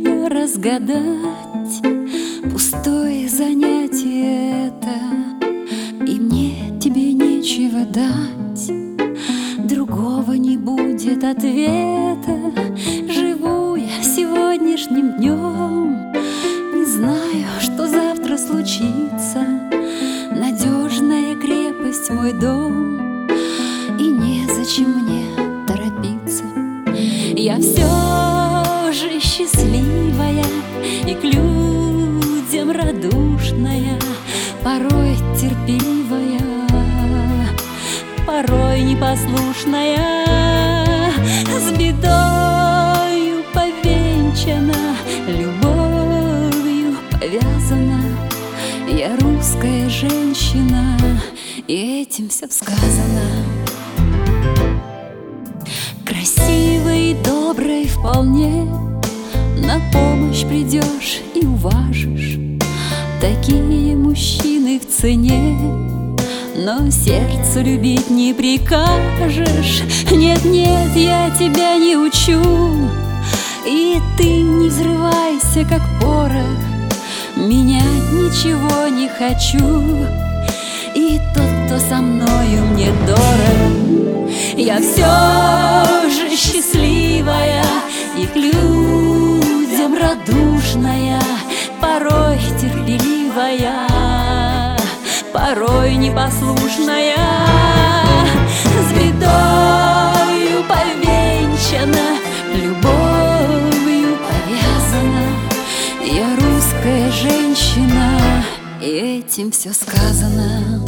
умею разгадать пустое занятие это, и мне тебе нечего дать. Другого не будет ответа. Живу я сегодняшним днем, не знаю, что завтра случится. Надежная крепость мой дом, и незачем мне торопиться. Я все же счастливая и к людям радушная, порой терпеливая, порой непослушная, с бедою повенчана, любовью повязана. Я русская женщина, и этим все сказано. Красивой и доброй вполне на помощь придешь и уважишь. Такие мужчины в цене, но сердцу любить не прикажешь. Нет, нет, я тебя не учу, и ты не взрывайся, как порох. Менять ничего не хочу, и тот, кто со мною, мне дорог. Я все же счастливая и к людям радушная, порой терпеливая, порой непослушная, с бедою повенчана, любовью повязана. Я русская женщина, и этим все сказано.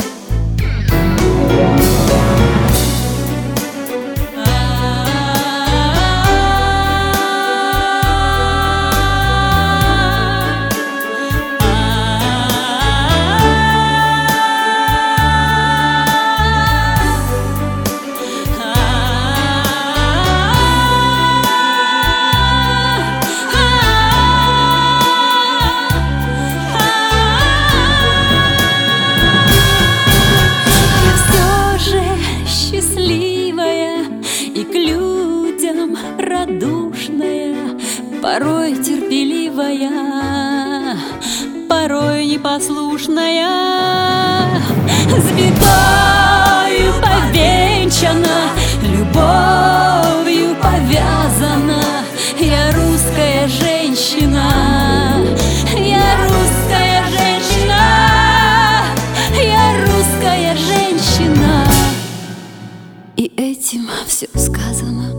И к людям радушная, порой терпеливая, порой непослушная, с бедою повенчана, любовью повязана. Я русская женщина, я русская женщина, я русская женщина, и этим все сказано.